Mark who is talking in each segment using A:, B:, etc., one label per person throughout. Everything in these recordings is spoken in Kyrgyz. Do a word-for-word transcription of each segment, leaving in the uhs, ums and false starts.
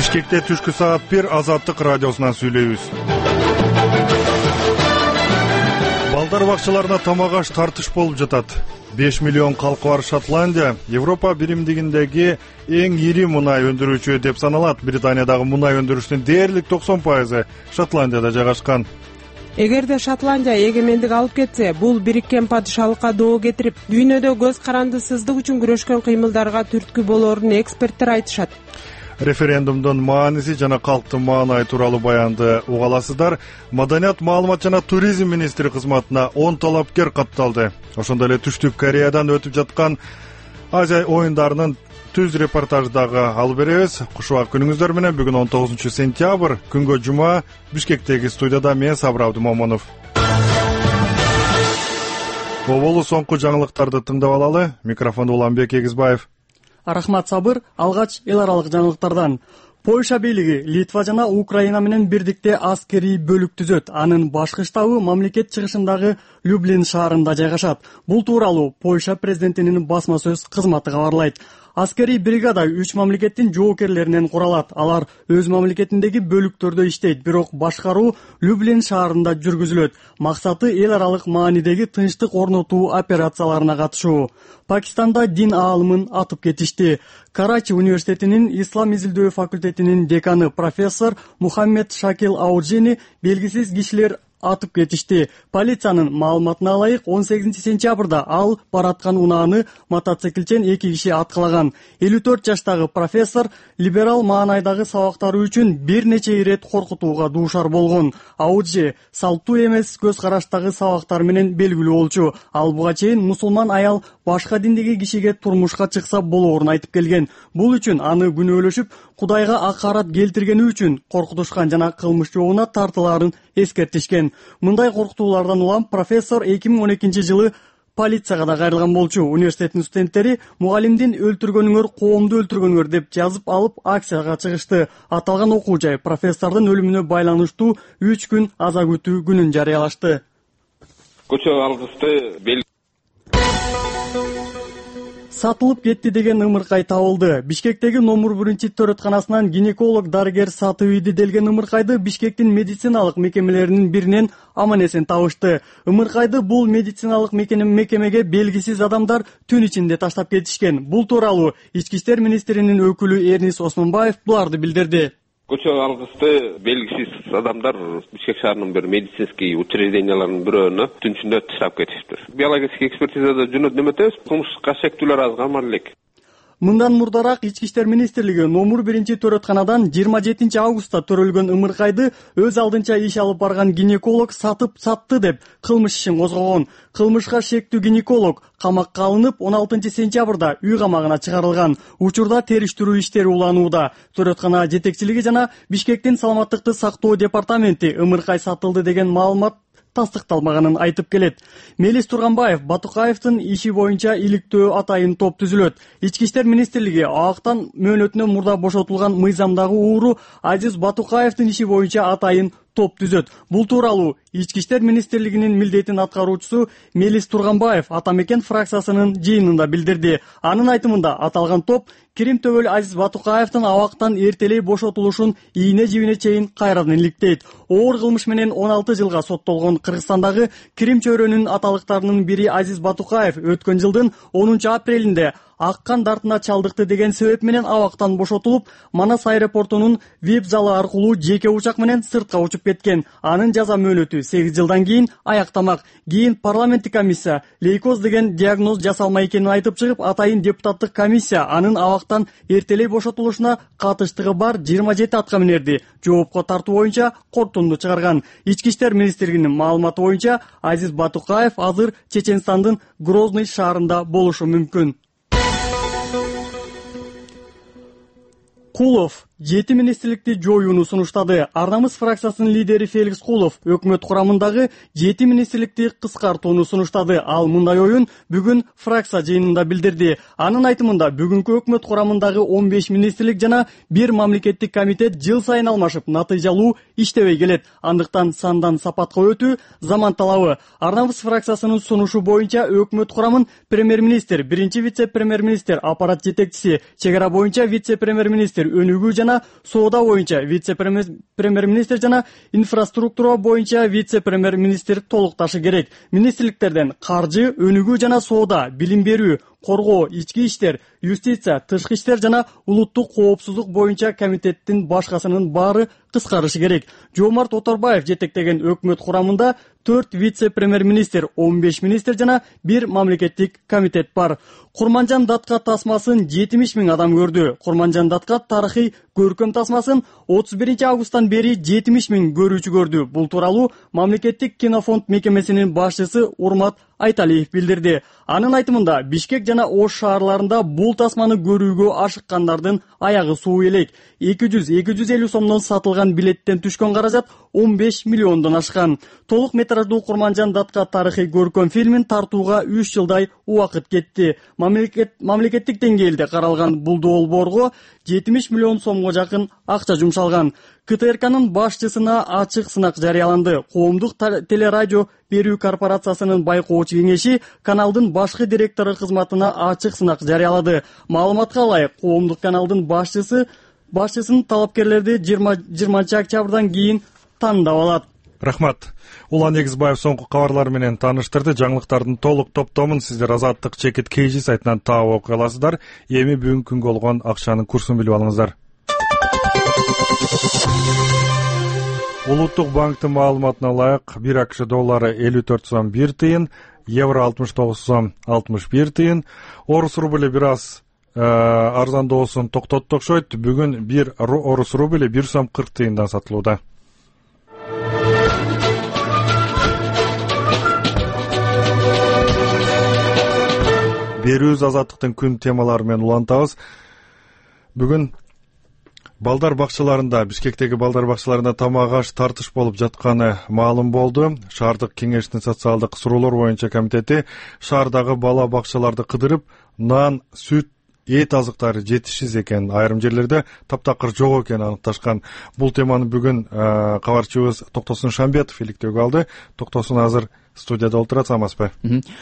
A: Бишкекте түшкү саат бир Азаттык радиосунан сүйлөйбүз. Балдар бакчаларына тамак аш тартыш болуп жатат. беш миллион калкы бар Шотландия Европа биримдигиндеги эң ири мунай өндүрүүчү деп саналат. Британиядагы мунай өндүрүштүн дээрлик токсон пайызы Шотландияда жайгашкан.
B: Эгерде Шотландия эгемендик алып кетсе, бул бириккен падышалыкка доо кетирип, дүйнөдө көз карандысыздык үчүн күрөшкөн кыймылдарга түрткү болоорун эксперттер айтышат.
A: Референдумдун мааниси жана калктын маанайы тууралуу баянды уга аласыздар. Маданият, маалымат жана туризм министри кызматына он талапкер катталды. Ошондой эле Түштүк Кореядан өтүп жаткан Азия оюндарынын түз репортаждагы алып беребиз. Кушубак күнүңүздөр менен. Бүгүн он тогузунчу сентябрь, күнгө жума. Бишкектеги студияда мен Сабыр Абдымомунов. Оболу соңку жаңылыктарды тыңдап алалы. Микрофонду Уланбек Эгизбаев.
C: Рахмат, Сабыр. Алгач эл аралык жаңылыктардан. Польша бийлиги Литва жана Украина менен бирдикте аскерий бөлүк түзөт. Анын башкы штабы мамлекет чыгышындагы Люблин шаарында жайгашат. Бул тууралуу Польша президентинин басма сөз кызматы кабарлайт. Аскерий бригада үч мамлекеттин жоокерлеринен куралат. Алар өз мамлекетиндеги бөлүктөрдө иштейт, бирок башкаруу Люблин шаарында жүргүзүлөт. Максаты эл аралык маанидеги тынчтык орнотуу операцияларына катышуу. Пакистанда дин аалымын атып кетишти. Карачи университетинин ислам изилдөө факультетинин деканы профессор Мухаммед Шакил Ауджини белгисиз кишилер атып кетишти. Полициянын маалыматына ылайык, он сегизинчи сентябрда ал бараткан унааны мотоциклчен эки киши аткалаган. элүү төрт жаштагы профессор либерал маанайдагы сабактары үчүн бир нече ирет коркутууга дуушар болгон. Ауджи салттуу эмес көз караштагы сабактар менен белгилүү болчу. Ал буга чейин мусулман аял башка диндеги кишиге турмушка чыкса болоорун айтып келген. Бул үчүн аны күнөөлөшүп, Кудайга акарат келтиргени үчүн коркутушкан жана кылмыш жообуна тартылаарын эскертишкен. Мындай коркутуулардан улам профессор эки миң он экинчи жылы полицияга да кайрылган болчу. Университеттин студенттери мугалимдин өлтүргөнүңөр, коомду өлтүргөнүңөр деп жазып алып акцияга чыгышты. Аталган окуу жай профессордун өлүмүнө байланыштуу үч күн аза күтүү күнүн жарыялашты.
D: Көчө алгысты бел
C: Сатылып кетти деген ымыркай табылды. Бишкектеги номер биринчи төрөтканасынан гинеколог дарыгер сатып ийди делген ымыркайды Бишкектин медициналык мекемелеринин биринен аман эсен табышты. Ымыркайды бул медициналык мекемеге белгисиз адамдар түн ичинде таштап кетишкен. Бул тууралуу Ички иштер министринин өкүлү Эрнис Осмонбаев буларды билдирди.
D: Көчө алгысты белгисиз адамдар Бишкек шаарынын бир медицинский учрежденияларынын бирөөнө түн ичинде таштап кетиптир. Биологический экспертизада жөнөтүп эметебиз. Кылмышка шектүүлөр аз камар элек.
C: Мындан мурдараак Ички иштер министрлиги номер биринчи төрөтканадан жыйырма жетинчи августта төрөлгөн ымыркайды өз алдынча иш алып барган гинеколог сатып сатты деп кылмыш ишин козгогон. Кылмышка шектүү гинеколог камакка алынып, он алтынчы сентябрда үй камагына чыгарылган. Учурда териштирүү иштери уланууда. Төрөткана жетекчилиги жана Бишкектин саламаттыкты сактоо департаменти ымыркай сатылды деген маалымат тастыкталмаганын айтып келет. Мелис Турганбаев Батукаевдин иши боюнча иликтөө атайын топ түзүлөт. Ички иштер министрлиги абактан мөөнөтүнөн мурда бошотулган мыйзамдагы ууру Азиз Батукаевдин иши боюнча атайын топ түзөт. Бул тууралуу Ички иштер министрлигинин милдетин аткаруучусу Мелис Турганбаев Атамекен фракциясынын жыйынында билдирди. Анын айтымында аталган топ Кирим Төбөл Азиз Батукаевдин абактан эртелей бошотулушун ийне жибине чейин кайрадан иликтейт. Оор кылмыш менен он алты жылга соттолгон Кыргызстандагы Кирим чөйрөнүн аталыктарынын бири Азиз Батукаев өткөн жылдын онунчу апрелинде аккан дартына чалдыкты деген себеп менен абактан бошотулуп, Манас аэропортунун веб залы аркылуу жеке учак менен сыртка учуп кеткен. Анын жаза мөөнөтү сегиз жылдан кийин аяктамак. Кийин парламенттик комиссия лейкоз деген диагноз жасалмай экенин айтып чыгып, атайын депутаттык комиссия анын абактан эртелей бошотулушуна катыштыгы бар жыйырма жети аткаминерди жоопко тартуу боюнча корутунду чыгарган. Ички иштер министрлигинин маалыматы боюнча Азиз Батукаев азыр Чеченстандын Грозный шаарында болушу мүмкүн. Кулов жети министрликти жоюуну сунуштады. Ар намыс фракциясынын лидери Феликс Кулов өкмөт курамындагы жети министрликти кыскартууну сунуштады. Ал мындай оюн бүгүн фракция жыйынында билдирди. Анын айтымында бүгүнкү өкмөт курамындагы он беш министрлик жана бир мамлекеттик комитет жыл сайын алмашып натыйжалуу иштебей келет. Андыктан сандан сапатка өтүү заман талабы. Ар намыс фракциясынын сунушу боюнча өкмөт курамын премьер-министр, биринчи вице-премьер-министр, аппарат жетекчиси, чек ара боюнча вице-премьер-министр, өнүгүү жана соода боюнча вице премьер министр жана инфраструктура боюнча вице премьер министр толукташы керек. Министрликтерден каржы, өнүгүү жана соода, билим берүү, коргоо, ички иштер, юстиция, тышкы иштер жана улуттук коопсуздук боюнча комитеттин башкасынын баары кыскарышы керек. Жоомарт Оторбаев жетектеген өкмөт курамында төрт вице премьер министр, он беш министр жана бир мамлекеттик комитет бар. Курманжан Датка тасмасын жетимиш миң адам көрдү. Курманжан Датка тарыхый көркөм тасмасын отуз биринчи августтан бери жетимиш миң көрүүчү көрдү. Бул тууралуу мамлекеттик кинофонд мекемесинин башчысы Урмат Айталиев билдирди. Анын айтымында Бишкек жана Ош шаарларында бул тасманы көрүүгө ашыккандардын аягы суу элек. эки жүз — эки жүз элүү сомдон сатылган билеттен түшкөн каражат он беш миллиондон ашкан. Толук метраждуу Курманжан Датка тарыхый көркөм фильмин тартууга үч жылдай убакыт кетти. Мамлекет мамлекеттик деңгээлде каралган бул долбоорго жетимиш миллион сомго жакын акча жумшалган. КТРКнын башчысына ачык сынак жарыяланды. Коомдук телерадио берүү корпорациясынын байкоочу кеңеши каналдын башкы директору кызматына ачык сынак жарыялады. Маалыматка ылайык, коомдук каналдын башчысы башчысынын талапкерлерди жыйырманчы октябрдан кийин тандап алат.
A: Рахмат. Улан Эгизбаев соңку кабарлар менен тааныштырды. Жаңылыктардын толук топтомун сиздер Азаттык чекит kg сайтынан таап окуй аласыздар. Эми бүгүнкү күнгө болгон акчанын курсун билип алыңыздар. Улуттук банктын маалыматына ылайык бир акш доллары элүү төрт сом бир тыйын, евро алтымыш тогуз сом алтымыш бир тыйын, орус рубли бир аз арзандоосун токтотту окшойт. Бүгүн бир орус рубли бир сом кырк тыйындан сатылууда. Берүүбүз Азаттыктын күн темалары менен улантабыз. Бүгүн балдар бакчаларында, Бишкектеги балдар бакчаларында тамак аш тартыш болуп жатканы маалым болду. Шаардык кеңештин социалдык суроолор боюнча комитети шаардагы бала бакчаларды кыдырып, нан, сүт, эт азыктары жетишсиз экенин, айрым жерлерде таптакыр жок экенин аныкташкан. Бул теманы бүгүн кабарчыбыз Токтосун Шамбетов иликтөөгө алды. Токтосун азыр студияда отурат, саламатсызбы?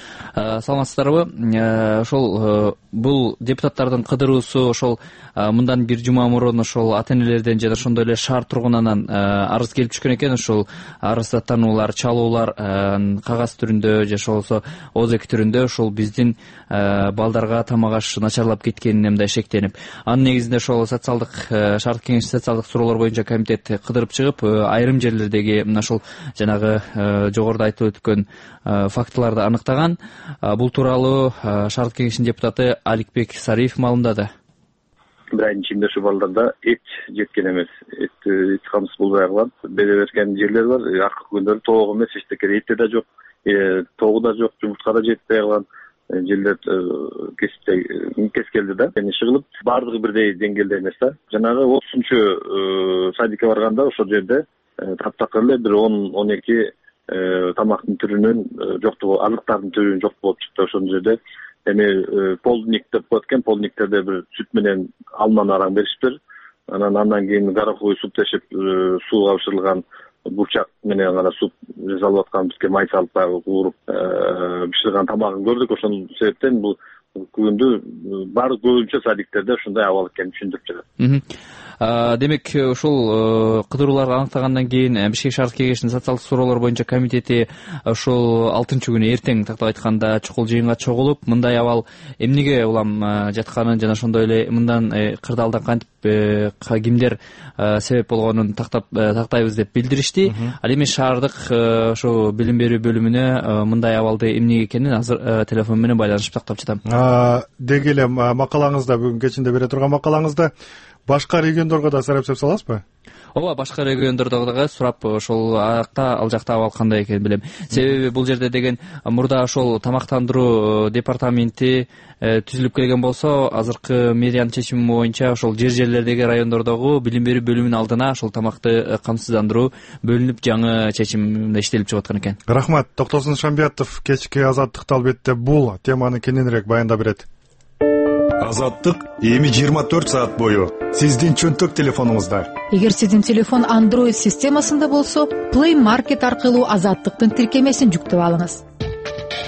E: Саламатсыздарбы? Ошол бул депутаттардын кыдыруусу ошол мындан бир жума мурун ошол ата-энелерден жана ошондой эле шаар тургунунан арыз келип түшкөн экен. Ошол арыздаттануулар, чалуулар кагаз түрүндө же ошолсо озеки түрүндө ошол биздин балдарга тамак аш начарлап кеткенине мындай шектенип, анын негизинде ошол социалдык шаардык кеңеш социалдык суроолор боюнча комитет кыдырып чыгып, айрым жерлердеги мына ошол жанагы жогоруда айтылып өткөн фактыларды аныктаган. Бул тууралуу шаардык кеңештин депутаты Аликбек Сариев маалымдады.
F: Бир айдын ичинде ушу балдарда эт жеткен эмес. Эт эт камсыз болбой калган. Бере берген жерлер бар. Акыркы күндөрү тоок эмес, эчтеке эти да жок, тоогу да жок, жумуртка да жетпей калган жерлер кесиптей кескелди да. Эми чыгылып, баардыгы бирдей деңгээлде эмес да. Жанагы отузунчу садикке барганда ошол жерде таптакыр эле бир он он эки тамактын түрүнүн жоктугу, азыктардын түрүнүн жоктугу болуп чыкты. Ошол жерде эми полдник деп коет экен, полдниктерде бир сүт менен алманы араң беришиптир. Анан андан кийин гороховый суп тешип, сууга бышырылган бурчак менен гана суп жасалып аткан, бизге май салып дагы кууруп бышырган тамагын көрдүк. Ошол себептен бул күндү баардык көбүнчө садиктерде ушундай абал экенин түшүндүрүп жатат.
E: Демек, ошол кыдырууларды аныктагандан кийин Бишкек шаардык кеңештин социалдык суроолор боюнча комитети ошол алтынчы күнү эртең, тактап айтканда, чукул жыйынга чогулуп, мындай абал эмнеге улам жатканын жана ошондой эле мындан кырдаалдан кантип кимдер себеп болгонун тактап тактайбыз деп билдиришти. Ал эми шаардык ошо билим берүү бөлүмүнө мындай абалды эмнеге экенин азыр телефон менен байланышып тактап жатам.
A: Деги эле макалаңызда, бүгүн кечинде бере турган макалаңызда башка региондорго да сарап саласызбы?
E: Ооба, башка региондордо дагы сурап, ошол акта, ал жакта абал кандай экенин билем. Себеби бул жерде деген мурда ошол тамактандыруу департаменти түзүлүп келген болсо, азыркы мэриянын чечими боюнча ошол жер жерлердеги райондордогу билим берүү бөлүмүнүн алдына ошол тамакты камсыздандыруу бөлүнүп жаңы чечим иштелип чыгып аткан экен. Рахмат.
A: Токтосун Шамбетов кечки Азаттыкта албетте бул теманы кененирээк баяндап берет. Азаттык эми жыйырма төрт саат бою сиздин чөнтөк телефонуңузда.
G: Эгер сиздин телефон Android системасында болсо, Play Market аркылуу Азаттыктын тиркемесин жүктөп алыңыз.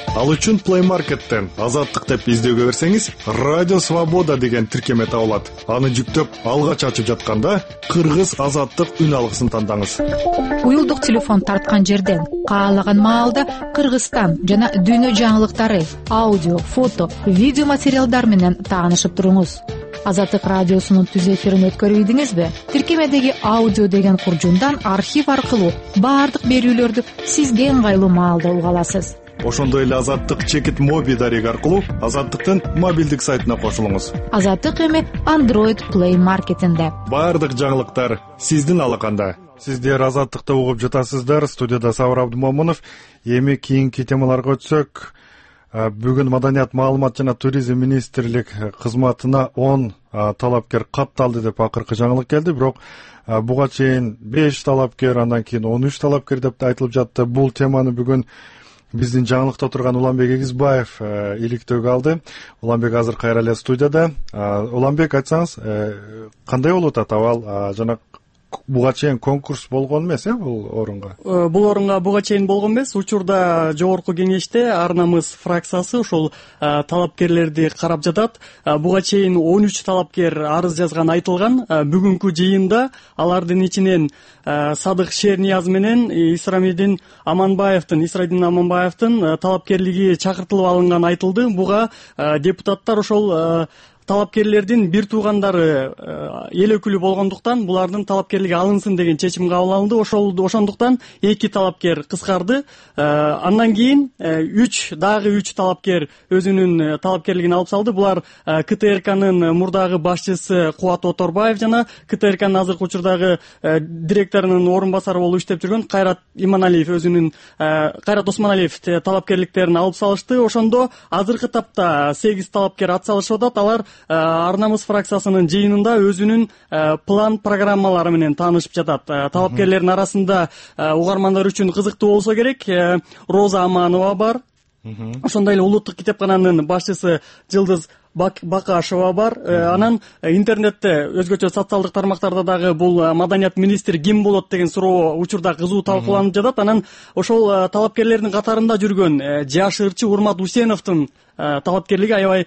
A: Ал үчүн Play Market'тен Азаттык деп издөөгө берсеңиз, Радио Свобода деген тиркеме табылат. Аны жүктөп, алгач ачып жатканда Кыргыз Азаттык үн алгысын тандаңыз.
G: Уюлдук телефон тарткан жерден каалаган маалда Кыргызстан жана дүйнө жаңылыктары, аудио, фото, видео материалдар менен таанышып туруңуз. Азаттык радиосунун түз эфирин өткөрүп ийдиңизби? Тиркемедеги аудио деген куржундан архив аркылуу баардык берүүлөрдү сизге ыңгайлуу маалда уга аласыз.
A: Ошондой эле Азаттык чекит моби дареги аркылуу Азаттыктын мобилдик сайтына кошулуңуз.
G: Азаттык эми Android Play Market'инде.
A: Баардык жаңылыктар сиздин алаканда. Сиздер Азаттыкты угуп жатасыздар. Студияда Сабыр Абдумомунов. Эми кийинки темаларга өтсөк, бүгүн Маданият, маалымат жана туризм министрлик кызматына он талапкер катталды деп акыркы жаңылык келди. Бирок буга чейин беш талапкер, андан кийин он үч талапкер деп айтылып жатты. Бул теманы бүгүн биздин жаңылыкта турган Уланбек Эгизбаев иликтөөгө алды. Уланбек азыр кайра эле студияда. Уланбек, айтсаңыз, кандай болуп атат абал? Жана буга чейин конкурс болгон эмес, э, бул орунга?
C: Бул орунга буга чейин болгон эмес. Учурда жогорку кеңеште Ар намыс фракциясы ошол талапкерлерди карап жатат. Буга чейин он үч талапкер арыз жазган айтылган. Бүгүнкү жыйында алардын ичинен Садык Шернияз менен Исрамидин Аманбаевдин, Исрамидин Аманбаевдин талапкерлиги чакыртылып алынган айтылды. Буга депутаттар ошол талапкерлердин бир туугандары эл өкүлү болгондуктан булардын талапкерлиги алынсын деген чечим кабыл алынды. Ошол ошондуктан эки талапкер кыскарды. Андан кийин үч дагы үч талапкер өзүнүн талапкерлигин алып салды. Булар К Т Р К'нын мурдагы башчысы Кубат Оторбаев жана К Т Р К'нын азыркы учурдагы директорунун орун басары болуп иштеп жүргөн Кайрат Иманалиев өзүнүн Кайрат Осмоналиев талапкерликтерин алып салышты. Ошондо азыркы тапта сегиз талапкер ат салышып атат. Алар Ар намыс фракциясынын жыйынында өзүнүн план программалары менен таанышып жатат. Талапкерлердин арасында угармандар үчүн кызыктуу болсо керек, Роза Аманова бар. Ошондой эле Улуттук китепкананын башчысы Жылдыз Бакашева бар. Анан интернетте, өзгөчө социалдык тармактарда дагы бул Маданият министри ким болот деген суроо учурда кызуу талкууланып жатат. Анан ошол талапкерлердин катарында жүргөн жаш ырчы Урмат Усеновдун талапкерлиги аябай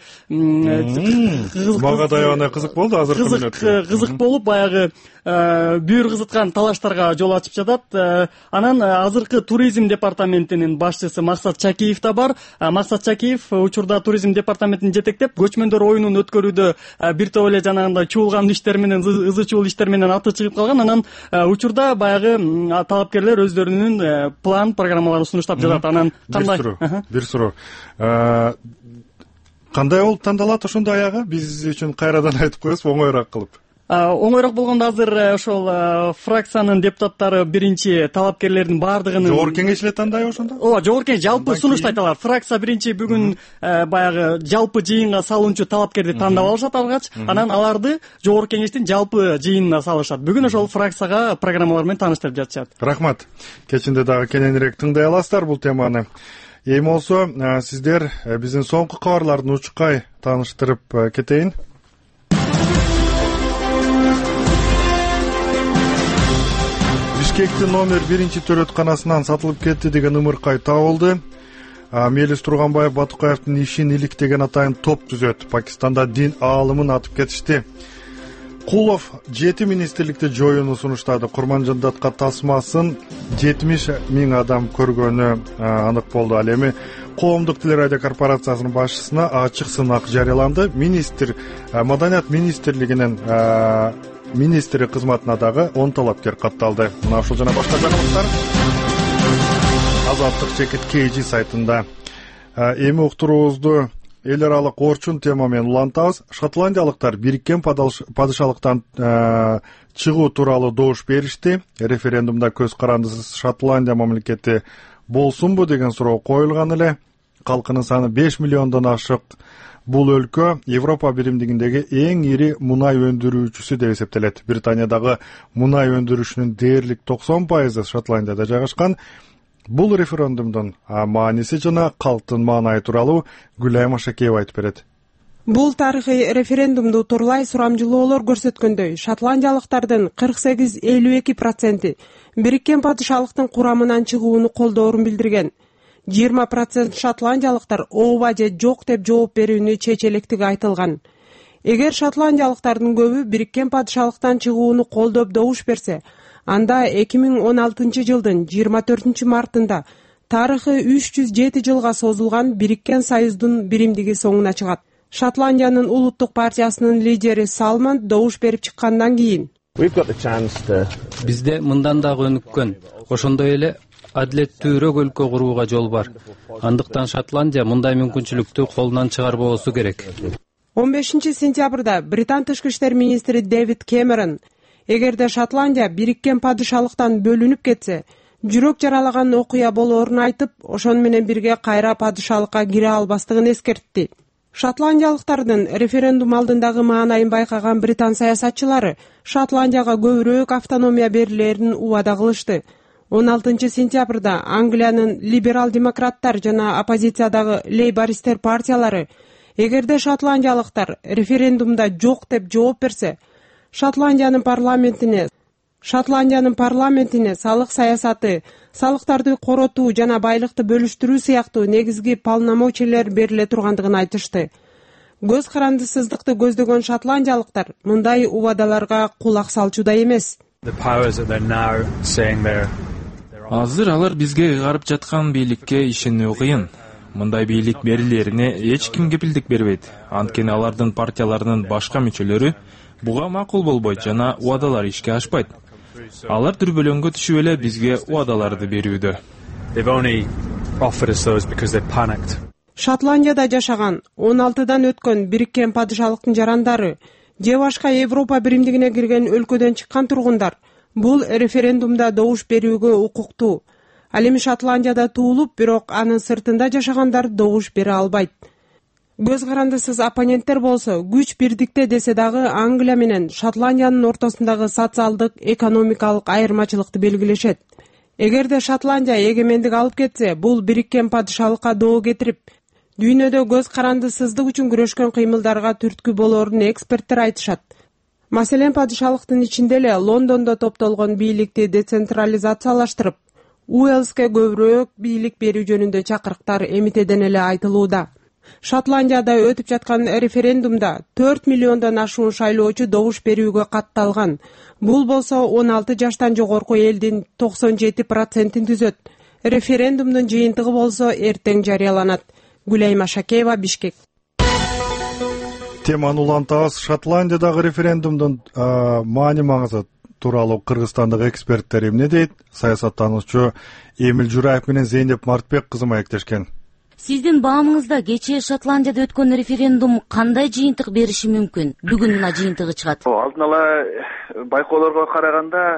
A: мага да аябай кызык болду. Азыркы мүнөттө
C: кызык болуп, баягы бүйүр кызыткан талаштарга жол ачып жатат. Анан азыркы туризм департаментинин башчысы Максат Чакиев да бар. Максат Чакиев учурда туризм департаментин жетектеп, көчмөндөр оюнун өткөрүүдө бир топ эле жанагындай чуулган иштер менен, ызы чуул иштер менен аты чыгып калган. Анан учурда баягы талапкерлер өздөрүнүн план программаларын сунуштап жатат. Анан кандай?
A: Бир суроо. Кандай болуп тандалат ошондо аягы? Биз үчүн кайрадан айтып коесуз, оңоюраак кылып.
C: Оңоюраак болгондо азыр ошол фракциянын депутаттары биринчи талапкерлердин баардыгынын
A: жогорку кеңеш эле тандайбы ошондо?
C: Ооба, жогорку кеңеш жалпы сунуштайт алар. Фракция биринчи бүгүн баягы жалпы жыйынга салуучу талапкерди тандап алышат алгач, анан аларды жогорку кеңештин жалпы жыйынына салышат. Бүгүн ошол фракцияга программалар менен тааныштырып жатышат.
A: Рахмат. Кечинде дагы кененирээк тыңдай аласыздар бул теманы. Эми болсо сиздер биздин соңку кабарлардын учкай тааныштырып кетейин. Бишкектин номер биринчи төрөтканасынан сатылып кетти деген ымыркай табылды. Мелис Турганбаев Батукаевдин ишин иликтеген атайын топ түзөт. Пакистанда дин аалымын атып кетишти. Кулов жети министрликти жоюуну сунуштады. Курманжандатка тасмасын жетимиш миң адам көргөнү анык болду. Ал эми Коомдук телерадио корпорациясынын башчысына ачык сынак жарыяланды. Министр Маданият министрлигинин министри кызматына дагы он талапкер катталды. Мына ушул жана башка жаңылыктар Азаттык чекит Кей Жи сайтында. Эми уктуруубузду эл аралык орчун тема менен улантабыз. Шотландиялыктар бириккен падышалыктан чыгуу тууралуу добуш беришти. Референдумда көз карандысыз Шотландия мамлекети болсунбу деген суроо коюлган эле. Калкынын саны беш миллиондон ашык. Бул өлкө Европа биримдигиндеги эң ири мунай өндүрүүчүсү деп эсептелет. Британиядагы мунай өндүрүшүнүн дээрлик токсон пайызы Шотландияда жайгашкан. Бул референдумдун мааниси жана калктын маанайы тууралуу Гүлай Машакеева айтып берет.
B: Бул тарыхый референдумду турлай сурамжылоолор көрсөткөндөй, шотландиялыктардын кырк сегиз элүү эки проценти бириккен падышалыктын курамынан чыгууну колдоорун билдирген. жыйырма процент шотландиялыктар ооба же жок деп жооп берүүнү чечелектиги айтылган. Эгер шотландиялыктардын көбү Бириккен падышалыктан чыгууну колдоп добуш берсе, анда эки миң он алтынчы жылдын жыйырма төртүнчү мартында тарыхы үч жүз жети жылга созулган Бириккен Союздун биримдиги соңуна чыгат. Шотландиянын улуттук партиясынын лидери Салмон добуш берип чыккандан кийин
H: бизде мындан дагы өнүккөн, ошондой эле адилеттүүрөөк өлкө курууга жол бар. Андыктан Шотландия мындай мүмкүнчүлүктү колунан чыгарбоосу керек.
B: он бешинчи сентябрда Британ тышкы иштер министри Дэвид Кэмерон эгерде Шотландия Бириккен падышалыктан бөлүнүп кетсе, жүрөк жаралаган окуя болоорун айтып, ошону менен бирге кайра падышалыкка кире албастыгын эскертти. Шотландиялыктардын референдум алдындагы маанайын байкаган британ саясатчылары Шотландияга көбүрөөк автономия берилерин убада кылышты. он алтынчы сентябрда Англиянын либерал-демократтар жана оппозициядагы лейбористер партиялары эгерде шотландиялыктар референдумда жок деп жооп берсе, Шотландиянын парламентине Шотландиянын парламентине салык саясаты, салыктарды коротуу жана байлыкты бөлүштүрүү сыяктуу негизги полномочиялер бериле тургандыгын айтышты. Көз карандысыздыкты көздөгөн шотландиялыктар мындай убадаларга кулак салчуда эмес.
I: Азыр алар бизге ыйгарып жаткан бийликке ишенүү кыйын. Мындай бийлик берилерине эч ким кепилдик бербейт. Анткени алардын партияларынын башка мүчөлөрү буга макул болбойт жана убадалар ишке ашпайт. Алар дүрбөлөңгө түшүп эле бизге убадаларды берүүдө.
B: Шотландияда жашаган он алтыдан өткөн Бириккен падышалыктын жарандары же башка Европа биримдигине кирген өлкөдөн чыккан тургундар бул референдумда добуш берүүгө укуктуу. Ал эми Шотландияда туулуп, бирок анын сыртында жашагандар добуш бере албайт. Көз карандысыз оппоненттер болсо күч бирдикте десе дагы Англия менен Шотландиянын ортосундагы социалдык, экономикалык айырмачылыкты белгилешет. Эгерде Шотландия эгемендик алып кетсе, бул Бириккен падышалыкка доо кетирип, дүйнөдө көз карандысыздык үчүн күрөшкөн кыймылдарга түрткү болоорун эксперттер айтышат. Маселен, падышалыктын ичинде эле Лондондо топтолгон бийликти децентрализациялаштырып, Уэльске көбүрөөк бийлик берүү жөнүндө чакырыктар эмитеден эле айтылууда. Шотландияда өтүп жаткан референдумда төрт миллиондон ашуун шайлоочу добуш берүүгө катталган. Бул болсо он алты жаштан жогорку элдин токсон жети процентин түзөт. Референдумдун жыйынтыгы болсо эртең жарыяланат. Гүлайма Шакеева, Бишкек.
A: Теманы улантабыз. Шотландиядагы референдумдун маани маңызы тууралуу Кыргызстандагы эксперттер эмне дейт? Саясаттануучу Эмил Жураев менен Зейнеп Мартбек кызы маектешкен.
J: Сиздин баамыңызда кечээ Шотландияда өткөн референдум кандай жыйынтык бериши мүмкүн? Бүгүн мына жыйынтыгы чыгат.
F: Алдын ала байкоолорго караганда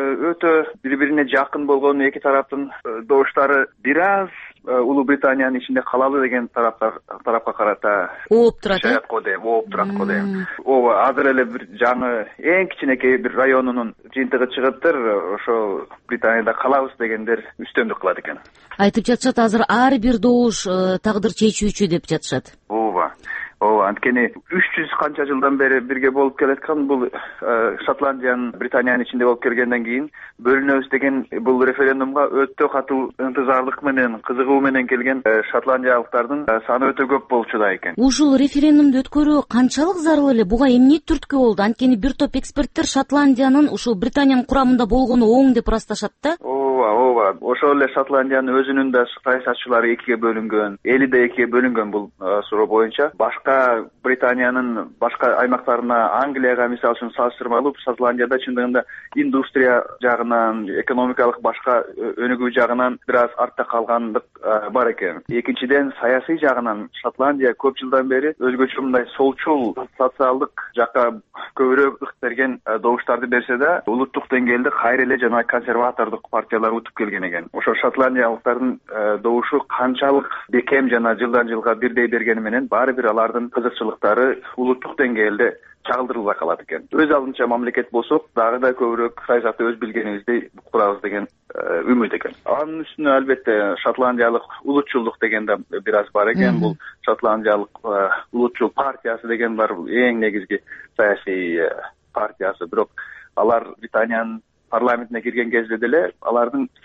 F: өтө бири-бирине жакын болгон эки тараптын добуштары бир аз Улуу Британиянын ичинде калалы деген тараптар тарапка карата
J: ооп турат,
F: э? ооп турат го дейм. Ооба, азыр эле бир жаңы эң кичинекей бир районунун жыйынтыгы чыгыптыр, ошо Британияда калабыз дегендер үстөмдүк кылат экен.
J: Айтып жатышат, азыр ар бир добуш тагдыр чечүүчү деп жатышат.
F: Ооба. Ооба, анткени үч жүз канча жылдан бери бирге болуп келаткан бул Шотландиянын Британиянын ичинде болуп келгенден кийин бөлүнөбүз деген бул референдумга өтө катуу ынтызарлык менен, кызыгуу менен келген шотландиялыктардын саны өтө көп болчуда экен.
J: Ушул референдумду өткөрүү канчалык зарыл эле? Буга эмне түрткү болду? Анткени бир топ эксперттер Шотландиянын ушул Британиянын курамында болгону оң деп ырасташат да.
F: Ооба, ооба. Ошол эле Шотландиянын өзүнүн да саясатчылары экиге бөлүнгөн, эли да экиге бөлүнгөн бул суроо боюнча. Башка Британиянын башка аймактарына, Англияга мисалы үчүн салыштырмалуу Шотландияда чындыгында индустрия жагынан, экономикалык башка өнүгүү жагынан бир аз артта калгандык бар экен. Экинчиден, саясий жагынан Шотландия көп жылдан бери өзгөчө мындай солчул, социалдык жакка көбүрөөк ыкт берген добуштарды берсе да, улуттук деңгээлде кайра эле жана консерватордук партиялар утуп келген экен. Ошо шотландиялыктардын добушу канчалык бекем жана жылдан жылга бирдей бергени менен баары бир алардын кызыкчылыктары улуттук деңгээлде чагылдырыла калат экен. Өз алдынча мамлекет болсок, дагы да көбүрөөк саясатты өз билгенибиздей курабыз деген үмүт экен. Анын үстүнө албетте шотландиялык улутчулдук деген да бир аз бар экен. Бул шотландиялык улутчул партиясы деген бар, бул эң негизги саясий партиясы. Бирок алар Британиянын парламентине кирген кезде деле алардын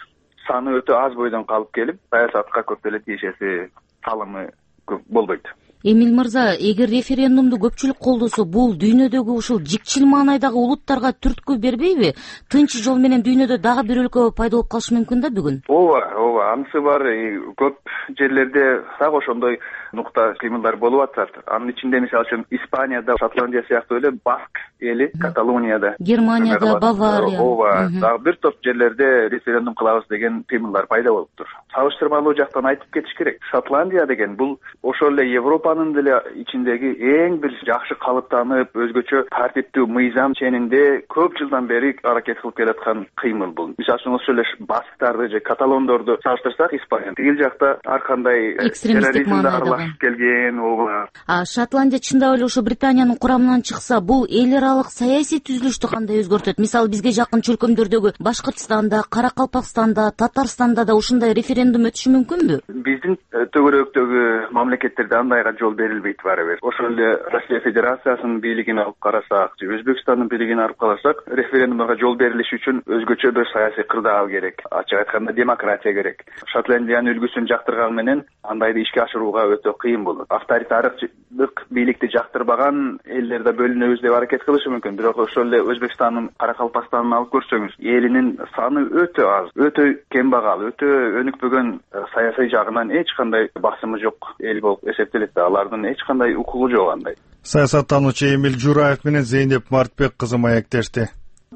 F: саны өтө аз бойдон калып келип, саясатка көп деле тиешеси, салымы көп болбойт.
J: Эмил мырза, эгер референдумду көпчүлүк колдосо, бул дүйнөдөгү ушул жикчил маанайдагы улуттарга түрткү бербейби? Тынч жол менен дүйнөдө дагы бир өлкө пайда болуп калышы мүмкүн да бүгүн?
F: Ооба, ооба, анысы бар. Көп жерлерде так ошондой нукта кыймылдар болуп атат. Анын ичинде мисалы үчүн Испанияда, Шотландия сыяктуу эле Баск эли, Каталонияда,
J: Германияда, Бавария.
F: Ооба, дагы бир топ жерлерде референдум кылабыз деген кыймылдар пайда болуптур. Салыштырмалуу жактан айтып кетиш керек. Шотландия деген бул ошол эле Европанын деле ичиндеги эң бир жакшы калыптанып, өзгөчө тартиптүү мыйзам ченинде көп жылдан бери аракет кылып келаткан кыймыл бул. Мисалы үчүн ошол эле басктарды же каталондорду салыштырсак, Испания тигил жакта ар кандай терроризмди аралашып келген. Ооба.
J: А Шотландия чындап эле ошо Британиянын курамынан чыкса, бул эл аралык саясий түзүлүштү кандай өзгөртөт? Мисалы, бизге жакын чөлкөмдөрдөгү Башкыртстанда, Каракалпакстанда, Татарстанда да ушундай референдум өтүшү мүмкүнбү?
F: Биздин төгөрөктөгү мамлекеттерде андайга жол берилбейт барыбир. Ошол эле Россия Федерациясынын бийлигин алып карасак, же Өзбекстандын бийлигин алып карасак, референдумга жол берилиши үчүн өзгөчө бир саясий кырдаал керек. Ачык айтканда демократия керек. Шотландиянын үлгүсүн жактырган менен андайды ишке ашырууга өтө кыйын болот. Авторитардык бийликти жактырбаган элдер да бөлүнөбүз деп аракет кылышы мүмкүн. Бирок ошол эле Өзбекстандын, Каракалпакстандын алып көрсөңүз, элинин саны өтө аз, өтө кембагал, өтө өнүкпөгөн, саясий жагынан эч кандай басымы жок эл болуп эсептелет. Алардын эч кандай укугу жок андай.
A: Саясаттануучу Эмил Жураев менен Зейнеп Мартбек кызы маектешти.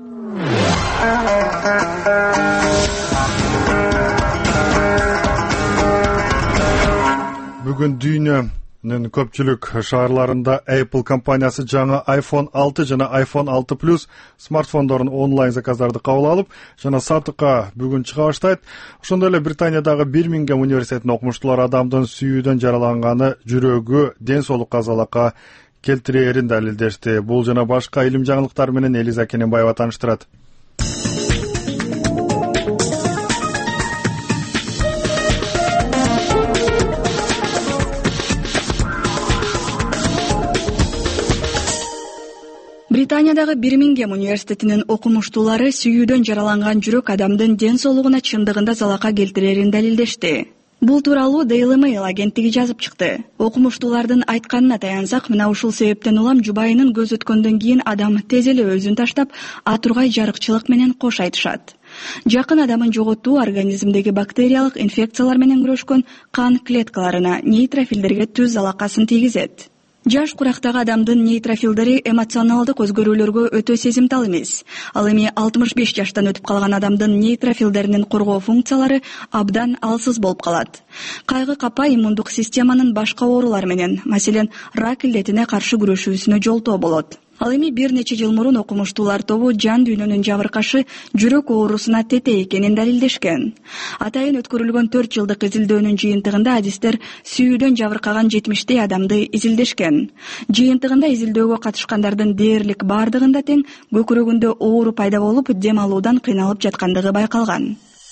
A: Бүгүн дүйнөнүн көпчүлүк шаарларында Apple компаниясы жаңы iPhone алты жана iPhone алты плюс смартфондорун онлайн заказдарды кабыл алып, жана сатыкка бүгүн чыга баштайт. Ошондой эле Британиядагы Бирмингем университетинин окумуштуулары адамдын сүйүүдөн жараланганы жүрөгү ден соолукка залалка келтирээрин далилдешти. Бул жана башка илим жаңылыктар менен Элиза Кененбаева тааныштырат.
K: Британиядагы Бирмингем университетинин окумуштуулары сүйүүдөн жараланган жүрөк адамдын ден соолугуна чындыгында залалка келтирээрин далилдешти. Бул тууралуу Daily Mail агенттиги жазып чыкты. Окумуштуулардын айтканына таянсак, мына ушул себептен улам жубайынын көз өткөндөн кийин адам тез эле өзүн таштап, атургай жарыкчылык менен кош айтышат. Жакын адамын жоготуу организмдеги бактериялык инфекциялар менен күрөшкөн кан клеткаларына, нейтрофилдерге түз залакасын тийгизет. Жаш курактагы адамдын нейтрофилдери эмоционалдык өзгөрүүлөргө өтө сезимтал эмес. Ал эми алтымыш беш жаштан өтүп калган адамдын нейтрофилдеринин коргоо функциялары абдан алсыз болуп калат. Кайгы капа иммундук системанын башка оорулар менен, маселен, рак илдетине каршы күрөшүүсүнө жолтоо болот. Ал эми бир нече жыл мурун окумуштуулар тобу жан дүйнөнүн жабыркашы жүрөк оорусуна тете экенин далилдешкен. Атайын өткөрүлгөн төрт жылдык изилдөөнүн жыйынтыгында адистер сүйүүдөн жабыркаган жетимиштей адамды изилдешкен. Жыйынтыгында изилдөөгө катышкандардын дээрлик бардыгында тең көкүрөгүндө оору пайда болуп, дем алуудан кыйналып жаткандыгы байкалган.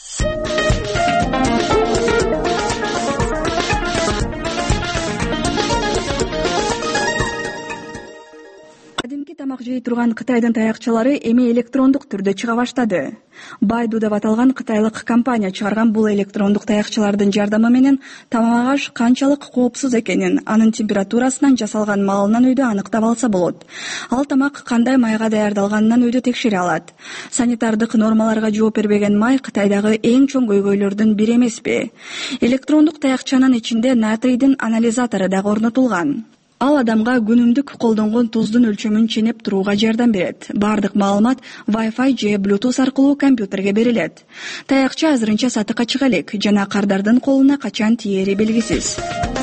K: Кадимки тамак жей турган Кытайдын таякчалары эми электрондук түрдө чыга баштады. Байду деп аталган кытайлык компания чыгарган бул электрондук таякчалардын жардамы менен тамак аш канчалык коопсуз экенин, анын температурасынан жасалган малынан өйдө аныктап алса болот. Ал тамак кандай майга даярдалганынан өйдө текшере алат. Санитардык нормаларга жооп бербеген май Кытайдагы эң чоң көйгөйлөрдүн бири эмеспи? Электрондук таякчанын ичинде натрийдин анализатору дагы орнотулган. Ал адамга күнүмдүк колдонгон туздун өлчөмүн ченеп турууга жардам берет. Бардык маалымат Wi-Fi же Bluetooth аркылуу компьютерге берилет. Таякча азырынча сатыкка чыга элек жана кардардын колуна качан тиери белгисиз.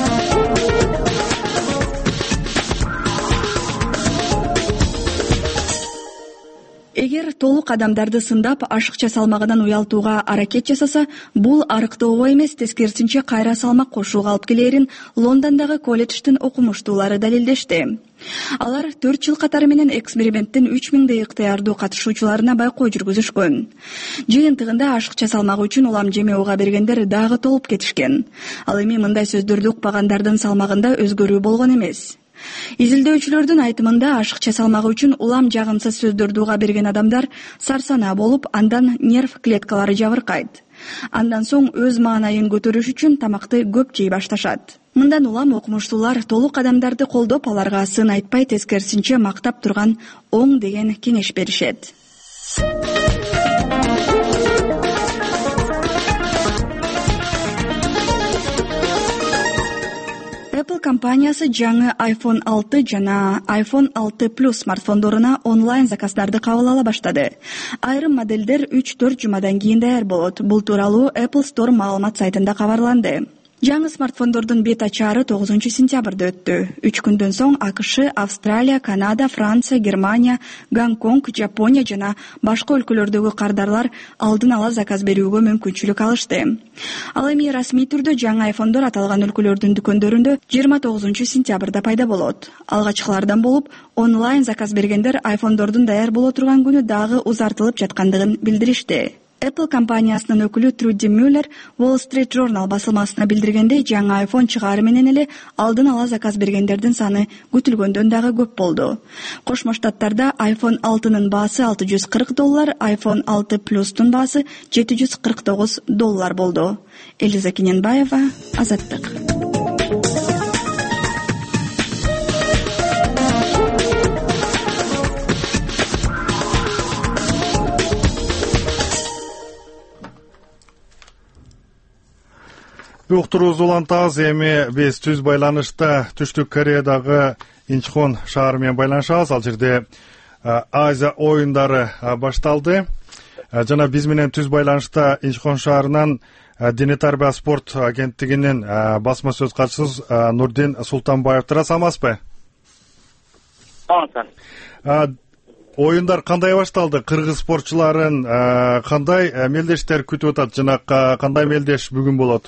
K: Эгер толук адамдарды сындап, ашыкча салмагынан уялтууга аракет жасаса, бул арыктоого эмес, тескерисинче кайра салмак кошууга алып келээрин Лондондогу колледждин окумуштуулары далилдешти. Алар төрт жыл катары менен эксперименттин үч миңдей ыктыярдуу катышуучуларына байкоо жүргүзүшкөн. Жыйынтыгында ашыкча салмагы үчүн улам жеме уга бергендер дагы толуп кетишкен. Ал эми мындай сөздөрдү укпагандардын салмагында өзгөрүү болгон эмес. Изилдөөчүлөрдүн айтымында ашыкча салмагы үчүн улам жагымсыз сөздөрдү уга берген адамдар сарсанаа болуп, андан нерв клеткалары жабыркайт. Андан соң өз маанайын көтөрүш үчүн тамакты көп жей башташат. Мындан улам окумуштуулар толук адамдарды колдоп, аларга сын айтпай, тескерисинче мактап турган оң деген кеңеш беришет. Apple компаниясы жаңы айфон алты жана айфон алты плюс смартфондоруна онлайн заказдарды кабыл ала баштады. Айрым модельдер үч төрт жумадан кийин даяр болот. Бул тууралуу Apple Store маалымат сайтында кабарланды. Жаңы смартфондордун бет ачаары тогузунчу сентябрда өттү. Үч күндөн соң АКШ, Австралия, Канада, Франция, Германия, Гонконг, Жапония жана башка өлкөлөрдөгү кардарлар алдын ала заказ берүүгө мүмкүнчүлүк алышты. Ал эми расмий түрдө жаңы айфондор аталган өлкөлөрдүн дүкөндөрүндө жыйырма тогузунчу сентябрда пайда болот. Алгачкылардан болуп, онлайн заказ бергендер айфондордун даяр боло турган күнү дагы узартылып жаткандыгын билдиришти. Apple компаниясынын өкүлү Труди Мюллер Wall Street Journal басылмасына билдиргендей, жаңы айфон чыгаары менен эле алдын ала заказ бергендердин саны күтүлгөндөн дагы көп болду. Кошмо Штаттарда айфон алтынын баасы алты жүз кырк доллар, айфон алты плюстун баасы жети жүз кырк тогуз доллар болду. Элиза Кененбаева, Азаттык.
A: Уктуруубуз улантабыз. Эми биз түз байланышта Түштүк Кореядагы Инчхон шаары менен байланышабыз. Ал жерде Азия оюндары башталды. Жана биз менен түз байланышта Инчхон шаарынан Дене тарбия спорт агенттигинин басма сөз катчысы Нурдин Султанбаевдир. Саламатсызбы?
L: Саламатсызбы.
A: Оюндар кандай башталды? Кыргыз спортчуларын кандай мелдештер күтүп атат жана кандай мелдеш бүгүн болот?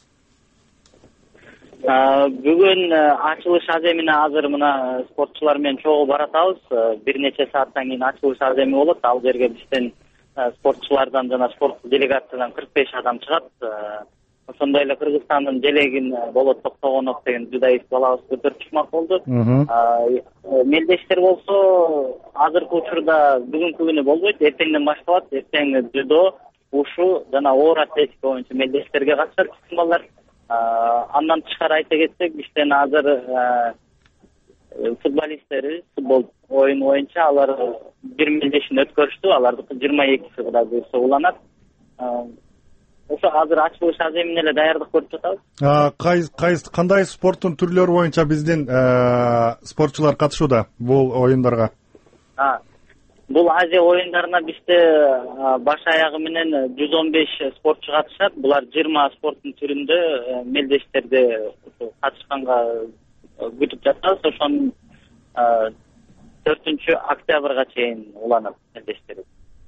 L: Бүгүн ачылыш аземине азыр мына спортчулар менен чогуу баратабыз. Бир нече сааттан кийин ачылыш аземи болот. Ал жерге бизден спортчулардан жана спорт делегациядан кырк беш адам чыгат. Ошондой эле Кыргызстандын желегин Болот Токтогонов деген дзюдоист балабыз көтөрүп болду. Мелдештер болсо азыркы учурда бүгүнкү күнү болбойт, эртеңден башталат. Эртең дзюдо, ушу жана оор атлетика боюнча мелдештерге катышат балдар. Андан тышкары айта кетсек, бизден азыр футболисттер футбол оюну боюнча алар бир мелдешин өткөрүштү. Алардыкы жыйырма экиси кудай буйрса уланат. Ошо азыр ачылыш аземине эле даярдык көрүп жатабыз.
A: Кайсы кандай спорттун түрлөрү боюнча биздин спортчулар катышууда бул оюндарга?
L: Бул Азия оюндарына бизде баш аягы менен жүз он беш спортчу катышат. Булар жыйырма спорттун түрүндө мелдештерди катышканга күтүп жатабыз. Ошонун төртүнчү октябрга чейин уланат мелдештер.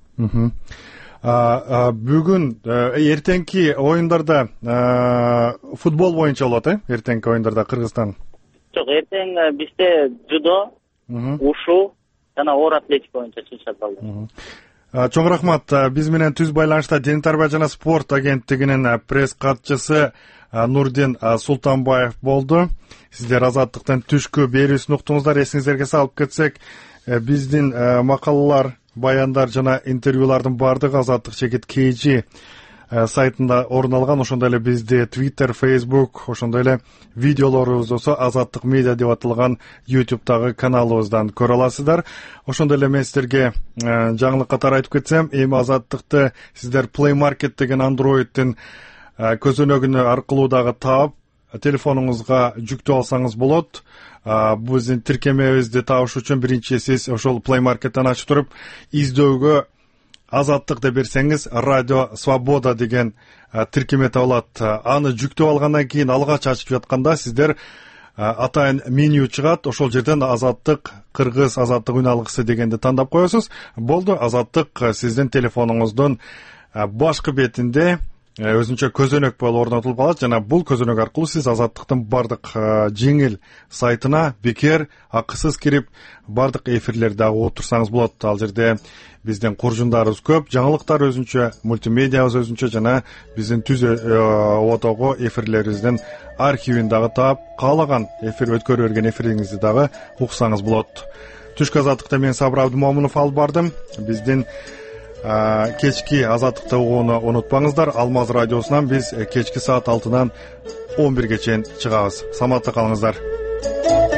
A: Бүгүн эртеңки оюндарда футбол боюнча болот, э? Эртеңки оюндарда Кыргызстан.
L: Жок, эртең бизде дзюдо, ушу жана оор атлетика боюнча чыгышат балдар.
A: Чоң рахмат. Биз менен түз байланышта Дене тарбия жана спорт агенттигинин пресс катчысы Нурдин Султанбаев болду. Сиздер Азаттыктан түшкү берүүсүн уктуңуздар. Эсиңиздерге салып кетсек, биздин макалалар, баяндар жана интервьюлардын баардыгы Азаттык чекит кей жи сайтында орун алган. Ошондой эле бизде Twitter, Facebook, ошондой эле видеолорубуз болсо Азаттык медиа деп аталган YouTube'дагы каналыбыздан көрө аласыздар. Ошондой эле мен сиздерге жаңылык катары айтып кетсем, эми Азаттыкты сиздер Play Market деген Android'дин көзөнөгүнө аркылуу дагы таап, телефонуңузга жүктөп алсаңыз болот. Биздин тиркемебизди табыш үчүн биринчи сиз ошол Play Market'ten ачып туруп, издөөгө Азаттык деп берсеңиз, Радио Свобода деген тиркеме табылат. Аны жүктөп алгандан кийин алгач ачып жатканда сиздер атайын меню чыгат. Ошол жерден Азаттык Кыргыз, Азаттык үн алгысы дегенди тандап коесуз. Болду, Азаттык сиздин телефонуңуздун башкы бетинде өзүнчө көзөнөк болуп орнотулуп калат. Жана бул көзөнөк аркылуу сиз Азаттыктын бардык жеңил сайтына бекер акысыз кирип бардык эфирлерди угуп турсаңыз болот. Ал жерде биздин куржундарыбыз көп, жаңылыктар өзүнчө, мультимедиябыз өзүнчө жана биздин түз отого эфирлерибиздин архивин дагы таап, каалаган эфир өткөрө берген эфириңизди дагы уксаңыз болот. Түшкү Азаттыкта мен Сабыр Абдымомунов алып бардым. Биздин кечки азаттыкты угууну унутпаңыздар. Алмаз радиосунан биз кечки саат алтыдан он бирге чейин чыгабыз. Саламатта калыңыздар.